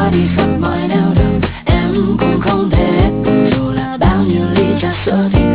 xóa đi khắp mọi nẻo đường. Em cũng không thể, dù là bao nhiêu ly trà sữa thì